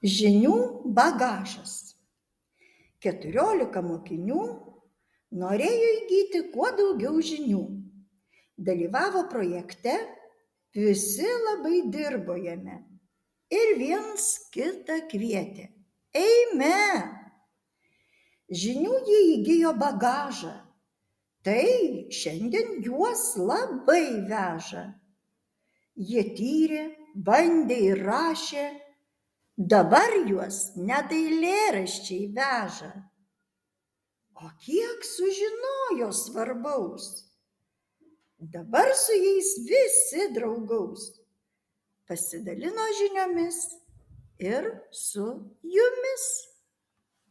Žinių bagažas. 14 mokinių norėjo įgyti kuo daugiau žinių. Dalyvavo projekte, visi labai dirbo jame ir viens kitą kvietė. Eime! Žinių jie įgijo bagažą. Tai šiandien juos labai veža. Jie tyrė, bandė ir rašė. Dabar juos net eilėraščiai veža. O kiek sužinojo svarbaus. Dabar su jais visi draugaus. Pasidalino žiniomis ir su jumis.